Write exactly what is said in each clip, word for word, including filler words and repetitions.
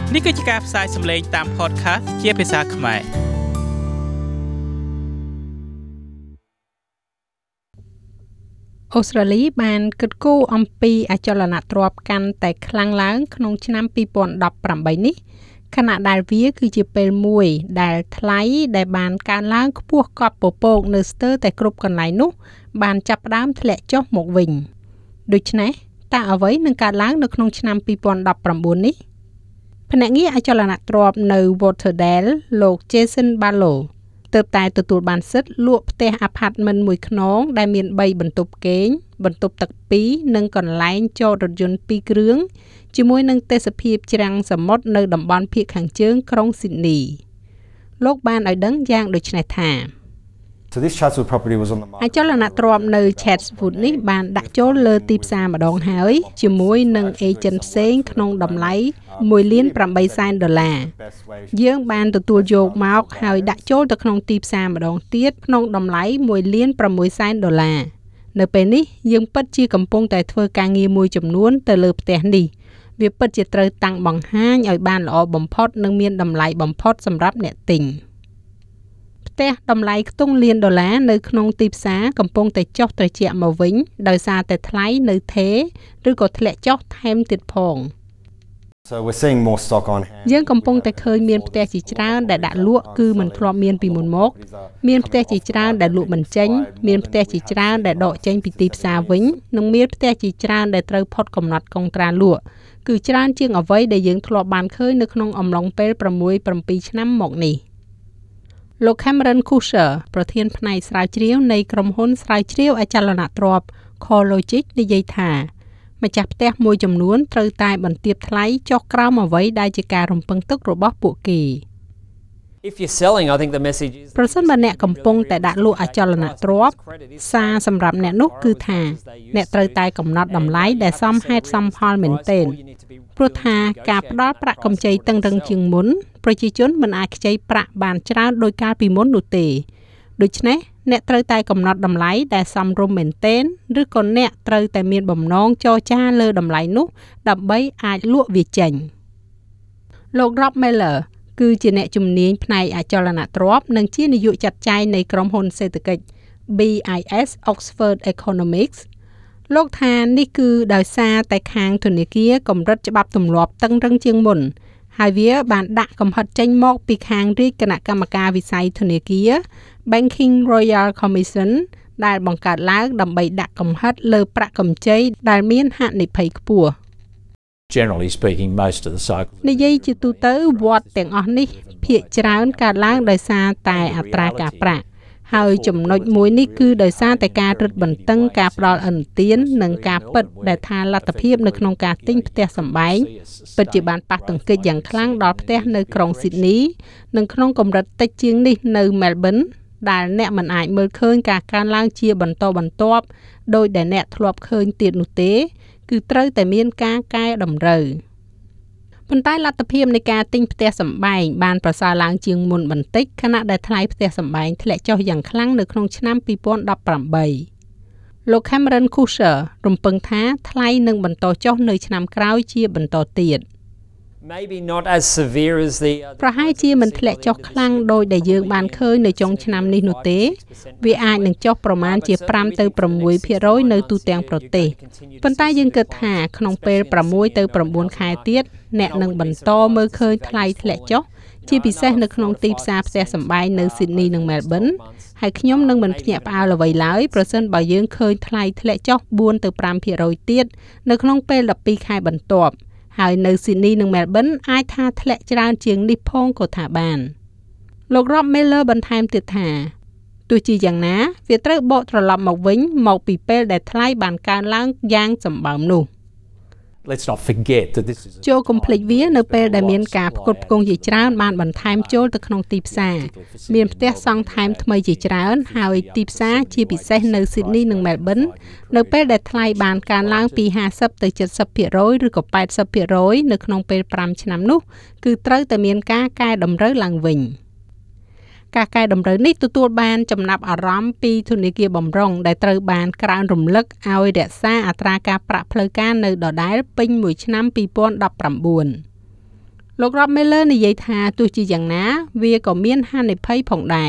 នេះគឺជាការផ្សាយសម្លេងតាម podcast ជាភាសាខ្មែរអូស្ត្រាលីបានគិតគូរអំពីអចលនទ្រព្យកាន់តែខ្លាំងឡើងក្នុងឆ្នាំពីរពាន់ដប់ប្រាំបីនេះខណៈដែលវាគឺជាពេលមួយដែលថ្លៃដែលបានកើនឡើងខ្ពស់កប់ពពកនៅស្ទើរតែគ្រប់កន្លែងនោះបានចាប់ផ្ដើមធ្លាក់ចុះមកវិញដូច្នេះតើអ្វីនឹងកើតឡើងនៅក្នុងឆ្នាំពីរពាន់ដប់ប្រាំបួននេះភ្នាក់ងារអចលនទ្រព្យនៅ Waterdale លោក Jason Barlow ទើបតែទទួលបានសិទ្ធិលក់ផ្ទះអាផាតមិនមួយខ្នងដែលមានបីបន្ទប់គេងបន្ទប់ទឹកពីរនិងកន្លែងចតរថយន្តពីរគ្រឿងជាមួយនឹងទេសភាពច្រាំងសមុទ្រនៅតំបន់ភាគខាងជើងក្រុង Sydney លោកបានឲ្យដឹងយ៉ាងដូចនេះថា So this Chatswood property was on the market. អចលនទ្រព្យនៅ Chatswood នេះបានដាក់ចូលលើទីផ្សារម្ដងហើយជាមួយនឹងអេเจนต์ផ្សេងក្នុងតម្លៃមួយលានប្រាំបីសែនដុល្លារយើងបានទទួលយកមកហើយដាក់ចូលទៅក្នុងទីផ្សារម្ដងទៀតក្នុងតម្លៃមួយលានប្រាំមួយសែនដុល្លារនៅពេលនេះយើងពិតជាកំពុងតែធ្វើការងារមួយចំនួនទៅលើផ្ទះនេះវាពិតជាត្រូវតាំងបង្ហាញឲ្យបានល្អបំផុតនិងមានតម្លៃបំផុតសម្រាប់អ្នកទិញផ្ទះតម្លៃខ្ទង់លានដុល្លារនៅក្នុងទីផ្សារកំពុងតែចុះត្រជាក់មកវិញដោយសារតែថ្លៃនៅថេរឬក៏ធ្លាក់ចុះថែមទៀតផង So we're seeing more stock on hand. យើងកំពុងតែឃើញមានផ្ទះជាច្រើនដែលដាក់លក់គឺមិនធ្លាប់មានពីមុនមកមានផ្ទះជាច្រើនដែលលក់មិនចេញមានផ្ទះជាច្រើនដែលដកចេញពីទីផ្សារវិញនិងមានផ្ទះជាច្រើនដែលត្រូវផុតកំណត់កុងត្រាលក់គឺច្រើនជាងអ្វីដែលយើងធ្លាប់បានឃើញនៅក្នុងអំឡុងពេលប្រាំមួយ ប្រាំពីរឆ្នាំមកនេះលោក Cameron Kusher ប្រធានផ្នែកស្រាវជ្រាវនៃក្រុមហ៊ុនស្រាវជ្រាវអចលនទ្រព្យ CoreLogic និយាយថាម្ចាស់ផ្ទះមួយចំនួនត្រូវតែបន្ទាបថ្លៃចុះក្រោមអ្វីដែលជាការរំពឹងទុករបស់ពួកគេ If you're selling, I think the message is ប្រសិនបើអ្នកកំពុងតែដាក់លក់អចលនទ្រព្យសារសម្រាប់អ្នកនោះគឺថាអ្នកត្រូវតែកំណត់តម្លៃដែលសមហេតុសមផលមែនទែនព្រោះថាការផ្ដល់ប្រាក់កម្ចីតឹងរឹងជាងមុនប្រជាជនមិនអាចខ្ចីប្រាក់បានច្រើនដោយកាលពីមុននោះទេដូច្នេះអ្នកត្រូវតែកំណត់តម្លៃដែលសមរម្យមែនទែនឬក៏អ្នកត្រូវតែមានបំណងចរចាលើតម្លៃនោះដើម្បីអាចលក់វាចេញលោក Rob Miller គឺជាអ្នកជំនាញផ្នែកអចលនទ្រព្យនិងជានាយកចាត់ចែងនៃក្រុមហ៊ុនសេដ្ឋកិច្ច B I S Oxford Economics លោកថានេះគឺដោយសារតែខាងធនាគារកម្រិតច្បាប់ទម្លាប់តឹងរឹងជាងមុនហើយវាបានដាក់កំហិតចេញមកពីខាងរាជគណៈកម្មការវិស័យធនាគារ Banking Royal Commission ដែលបង្កើតឡើងដើម្បីដាក់កំហិតលើប្រាក់កម្ចីដែលមានហានិភ័យខ្ពស់ Generally speaking, most of the cycles និយាយជាទូទៅវត្តទាំងអស់នេះភាគច្រើនកើតឡើងដោយសារតែអត្រាការប្រាក់ហើយចំណុចមួយនេះគឺដោយសារតែការរឹតបន្តឹងការផ្ដល់ឥណទាននិងការពិតដែលថាលទ្ធភាពនៅក្នុងការទិញផ្ទះសម្បែងពិតជាបានប៉ះទង្គិចយ៉ាងខ្លាំងដល់ផ្ទះនៅក្រុង Sydney និងក្នុងកម្រិតតិចជាងនេះនៅ Melbourne ដែលអ្នកមិនអាចមើលឃើញការកើនឡើងជាបន្តបន្ទាប់ដោយដែលអ្នកធ្លាប់ឃើញទៀតនោះទេគឺត្រូវតែមានការកែតម្រូវប៉ុន្តែលទ្ធភាពនៃការទិញផ្ទះសម្បែងបានប្រសើរឡើងជាងមុនបន្តិចខណៈដែលថ្លៃផ្ទះសម្បែងធ្លាក់ចុះយ៉ាងខ្លាំងនៅក្នុងឆ្នាំពីរពាន់ដប់ប្រាំបីលោក Cameron Kusher រំពឹងថាថ្លៃនឹងបន្តចុះនៅឆ្នាំក្រោយជាបន្តទៀត maybe not as severe as the ប្រហែលជាមិនធ្លាក់ចុះខ្លាំងដោយដែលយើងបានឃើញនៅចុងឆ្នាំនេះនោះទេវាអាចនឹងចុះប្រមាណជាប្រាំទៅប្រាំមួយភាគរយនៅទូទាំងប្រទេសប៉ុន្តែយើងគិតថាក្នុងពេលប្រាំមួយទៅប្រាំបួនខែទៀតអ្នកនឹងបន្តមើលឃើញថ្លៃធ្លាក់ចុះជាពិសេសនៅក្នុងទីផ្សារផ្ទះសម្បែងនៅ Sydney និង Melbourne ហើយខ្ញុំនឹងមិនភ្ញាក់ផ្អើលអ្វីឡើយប្រសិនបើយើងឃើញថ្លៃធ្លាក់ចុះបួនទៅប្រាំភាគរយទៀតនៅក្នុងពេលដប់ពីរខែបន្ទាប់ហើយនៅ Sydney និង Melbourne អាចថាធ្លាក់ច្រើនជាងនេះផងក៏ថាបានលោក Rob Miller បន្ថែមទៀតថាទោះជាយ៉ាងណាវាត្រូវបកត្រឡប់មកវិញមកពីពេលដែលថ្លៃបានកើនឡើងយ៉ាងសម្បើមនោះ Let's not forget that this is ចូលកុំភ្លេចវានៅពេលដែលមានការផ្គត់ផ្គង់ជាច្រើនបានបន្ថែមចូលទៅក្នុងទីផ្សារមានផ្ទះសង់ថែមថ្មីជាច្រើនហើយទីផ្សារជាពិសេសនៅ Sydney និង Melbourne នៅពេលដែលថ្លៃបានកើនឡើងពីห้าสิบទៅเจ็ดสิบភាគរយឬក៏แปดสิบភាគរយនៅក្នុងពេលប្រាំឆ្នាំនោះគឺត្រូវតែមានការកែតម្រូវឡើងវិញការកែតម្រូវនេះទទួលបានចំណាប់អារម្មណ៍ពីធនាគារបម្រុងដែលត្រូវបានក្រើនរំលឹកឲ្យរក្សាអត្រាការប្រាក់ផ្លូវការនៅដដែលពេញមួយឆ្នាំពីរពាន់ដប់ប្រាំបួនលោក Rob Miller និយាយថាទោះជាយ៉ាងណាវាក៏មានហានិភ័យផងដែរ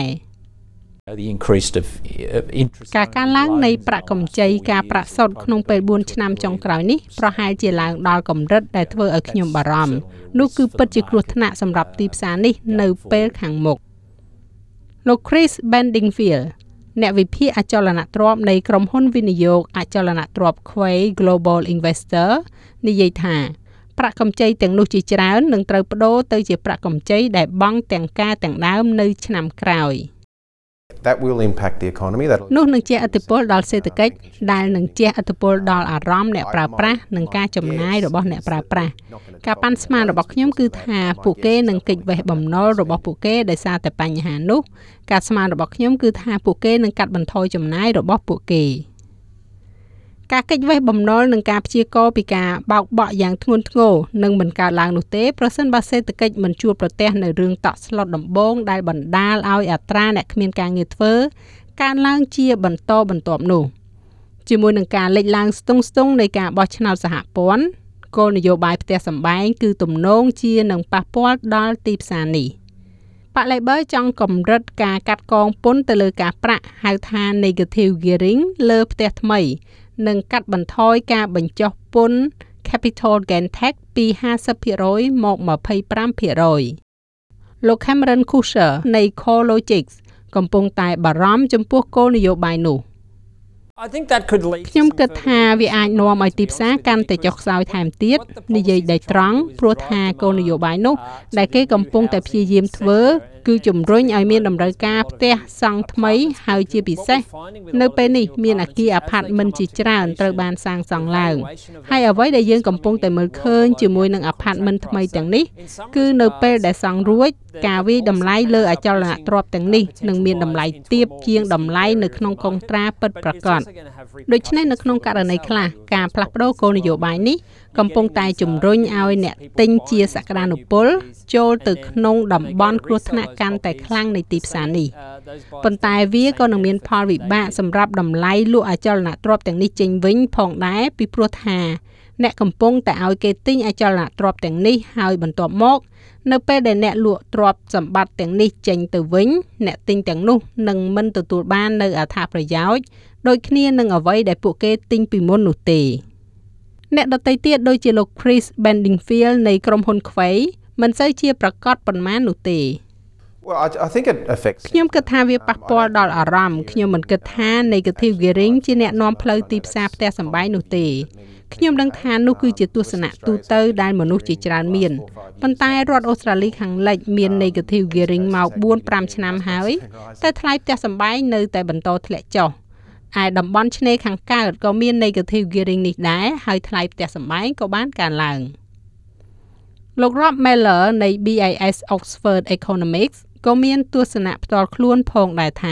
The increase of, of interest ការកើនឡើងនៃប្រាក់កម្ចីការប្រាក់សុទ្ធក្នុងពេលបួនឆ្នាំចុងក្រោយនេះប្រហែលជាឡើងដល់កម្រិតដែលធ្វើឲ្យខ្ញុំបារម្ភនោះគឺពិតជាគ្រោះថ្នាក់សម្រាប់ទីផ្សារនេះនៅពេលខាងមុខលោក Chris Bedingfield អ្នកវិភាគអចលនទ្រព្យនៃក្រុមហ៊ុនវិនិយោគអចលនទ្រព្យ Quay Global Investor និយាយថាប្រាក់កម្ចីទាំងនោះជាច្រើននឹងត្រូវប្តូរទៅជាប្រាក់កម្ចីដែលបង់ទាំងការទាំងដើមនៅឆ្នាំក្រោយ That will impact the economy. That នោះនឹងជះឥទ្ធិពលដល់សេដ្ឋកិច្ចដែលនឹងជះឥទ្ធិពលដល់អារម្មណ៍អ្នកប្រើប្រាស់និងការចំណាយរបស់អ្នកប្រើប្រាស់ការប៉ាន់ស្មានរបស់ខ្ញុំគឺថាពួកគេនឹងគេចវេះបំណុលរបស់ពួកគេដោយសារតែបញ្ហានោះការស្មានរបស់ខ្ញុំគឺថាពួកគេនឹងកាត់បន្ថយចំណាយរបស់ពួកគេការគេចវេះបំណុលនិងការព្យាករណ៍ពីការបោកបក់យ៉ាងធ្ងន់ធ្ងរនឹងមិនកើតឡើងនោះទេប្រសិនបើសេដ្ឋកិច្ចមិនជួបប្រទះនៅរឿងតក់ស្លុតដំបូងដែលបណ្ដាលឲ្យអត្រាអ្នកគ្មានការងារធ្វើកើនឡើងជាបន្តបន្ទាប់នោះជាមួយនឹងការលេចឡើងស្ទង់ស្ទង់នៃការបោះឆ្នោតសហព័ន្ធគោលនយោបាយផ្ទះសម្បែងគឺទំនងជានឹងប៉ះពាល់ដល់ទីផ្សារនេះបក Labor ចង់កម្រិតការកាត់កងពន្ធទៅលើការប្រាក់ហៅថា negative gearing លើផ្ទះថ្មីនិងកាត់បន្ថយការបញ្ចុះពន្ធ capital gain tax ពី ห้าสิบភាគរយ មក ยี่สิบห้าភាគរយ លោក Cameron Kusher នៃ CoreLogics កំពុងតែបារម្ភចំពោះគោលនយោបាយនោះ I think that could lead ខ្ញុំគិតថាវាអាចនាំឲ្យទីផ្សារកាន់តែចុះខ្សោយថែមទៀតនិយាយដោយត្រង់ព្រោះថាគោលនយោបាយនោះដែលគេកំពុងតែព្យាយាមធ្វើគឺជំរុញឲ្យមានតម្រូវការផ្ទះសង់ថ្មីហើយជាពិសេសនៅពេលនេះមានអគារអាផាតមិនជាច្រើនត្រូវបានសាងសង់ឡើងហើយអ្វីដែលយើងកំពុងតែមើលឃើញជាមួយនឹងអាផាតមិនថ្មីទាំងនេះគឺនៅពេលដែលសង់រួចការវាយតម្លៃលើអចលនទ្រព្យទាំងនេះនឹងមានតម្លៃទាបជាងតម្លៃនៅក្នុងកុងត្រាពិតប្រាកដដូច្នេះនៅក្នុងករណីខ្លះការផ្លាស់ប្ដូរគោលនយោបាយនេះកំពុងតែជំរុញឲ្យអ្នកទិញជាសក្តានុពលចូលទៅក្នុងតំបន់គ្រោះថ្នាក់កាន់តែខ្លាំងនៃទីផ្សារនេះប៉ុន្តែវាក៏នឹងមានផលវិបាកសម្រាប់តម្លៃលក់អចលនទ្រព្យទាំងនេះចេញវិញផងដែរពីព្រោះថាអ្នកកំពុងតែឲ្យគេទិញអចលនទ្រព្យទាំងនេះហើយបន្ទាប់មកនៅពេលដែលអ្នកលក់ទ្រព្យសម្បត្តិទាំងនេះចេញទៅវិញអ្នកទិញទាំងនោះនឹងមិនទទួលបាននៅអត្ថប្រយោជន៍ដូចគ្នានឹងអ្វីដែលពួកគេទិញពីមុននោះទេអ្នកដទៃទៀតដូចជាលោក Chris Bedingfield នៃក្រុមហ៊ុន Quay មិនសូវជាប្រកាសប៉ុន្មាននោះទេ well, I, I think it affects ខ្ញុំគិតថាវាប៉ះពាល់ដល់អារម្មណ៍ខ្ញុំមិនគិតថា negative gearing ជាអ្នកនាំផ្លូវទីផ្សារផ្ទះសម្បែងនោះទេខ្ញុំដឹងថានោះគឺជាទស្សនៈទូទៅដែលមនុស្សជាច្រើនមានប៉ុន្តែរដ្ឋអូស្ត្រាលីខាងលិចមាន negative gearing មក four to five ឆ្នាំហើយតែថ្លៃផ្ទះសម្បែងនៅតែបន្តធ្លាក់ចុះឯតំបន់ឆ្នេរខាងកើតក៏មាន negative gearing នេះដែរហើយថ្លៃផ្ទះសម្បែងក៏បានកើនឡើងលោក Rob Miller នៃ B I S Oxford Economics ក៏មានទស្សនៈផ្ទាល់ខ្លួនផងដែរថា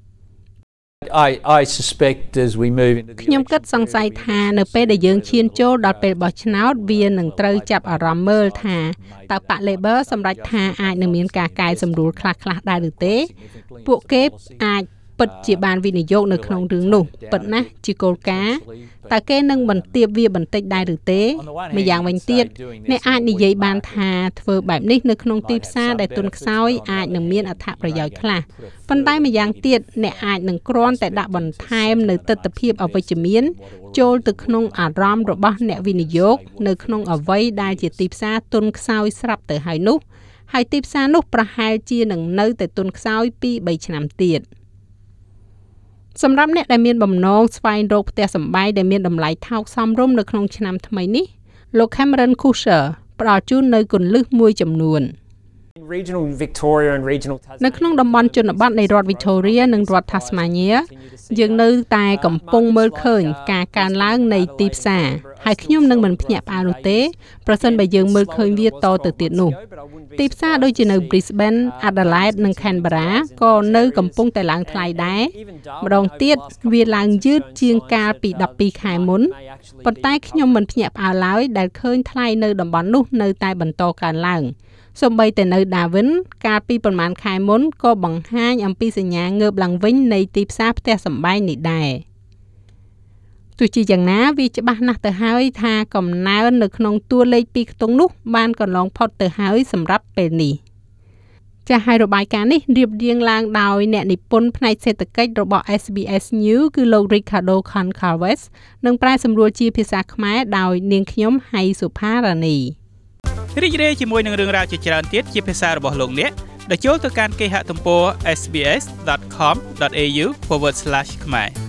I, I suspect as we move into the ខ្ញុំគិតសង្ស័យថានៅពេលដែលយើងឈានចូលដល់ពេលបោះឆ្នោតវានឹងត្រូវចាប់អារម្មណ៍មើលថាតើបក Labor សម្រេចថាអាចនឹងមានការកែសម្រួលខ្លះៗដែរឬទេពួកគេអាចពិតជាបានវិនិយោគនៅក្នុងរឿងនោះពិតណាស់ជាគោលការណ៍តើគេនឹងបន្ទាបវាបន្តិចដែរឬទេម្យ៉ាងវិញទៀតអ្នកអាចនិយាយបានថាធ្វើបែបនេះនៅក្នុងទីផ្សារដែលទុនខ្សោយអាចនឹងមានអត្ថប្រយោជន៍ខ្លះប៉ុន្តែម្យ៉ាងទៀតអ្នកអាចនឹងគ្រាន់តែដាក់បន្ថែមនៅទិដ្ឋភាពអវិជ្ជមានចូលទៅក្នុងអារម្មណ៍របស់អ្នកវិនិយោគនៅក្នុងអ្វីដែលជាទីផ្សារទុនខ្សោយស្រាប់ទៅហើយនោះហើយទីផ្សារនោះប្រហែលជានឹងនៅតែទុនខ្សោយ two to three ឆ្នាំទៀតសម្រាប់អ្នកដែលមានបំណងស្វែងរកផ្ទះសម្បែងដែលមានតម្លៃថោកសមរម្យនៅក្នុងឆ្នាំថ្មីនេះលោក Cameron Kusher ផ្ដល់ជូននៅគន្លឹះមួយចំនួន regional Victoria and regional នៅក្នុងតំបន់ជនបទនៃរដ្ឋ Victoria និងរដ្ឋ Tasmania យើងនៅតែកំពុងមើលឃើញការកើនឡើងនៃទីផ្សារហើយខ្ញុំនឹងមិនភ្ញាក់ផ្អើលនោះទេប្រសិនបើយើងមើលឃើញវាតទៅទៀតនោះទីផ្សារដូចជានៅ Brisbane, Adelaide និង Canberra ក៏នៅកំពុងតែឡើងថ្លៃដែរម្ដងទៀតវាឡើងយឺតជាងកាលពីtwelveខែមុនប៉ុន្តែខ្ញុំមិនភ្ញាក់ផ្អើលឡើយដែលឃើញថ្លៃនៅតំបន់នោះនៅតែបន្តកើនឡើងសូម្បីតែនៅ Darwin កាលពីប្រហែលខែមុនក៏បង្ហាញអំពីសញ្ញាងើបឡើងវិញនៃទីផ្សារផ្ទះសម្បែងនេះដែរទោះជាយ៉ាងណាវាច្បាស់ណាស់ទៅហើយថាកំណើននៅក្នុងតួលេខពីរខ្ទង់នោះបានកន្លងផុតទៅហើយសម្រាប់ពេលនេះចាស់ហើយរបាយការណ៍នេះរៀបរៀងឡើងដោយអ្នកនិពន្ធផ្នែកសេដ្ឋកិច្ចរបស់ S B S News គឺលោក Ricardo Concalves និងប្រែសម្រួលជាភាសាខ្មែរដោយនាងខ្ញុំហៃសុផារ៉ានីរីករាយជាមួយនឹងរឿងរ៉ាវជាច្រើនទៀតជាភាសារបស់លោកអ្នកដែលចូលទៅកាន់គេហទំព័រ s b s dot com dot a u forward slash ខ្មែរ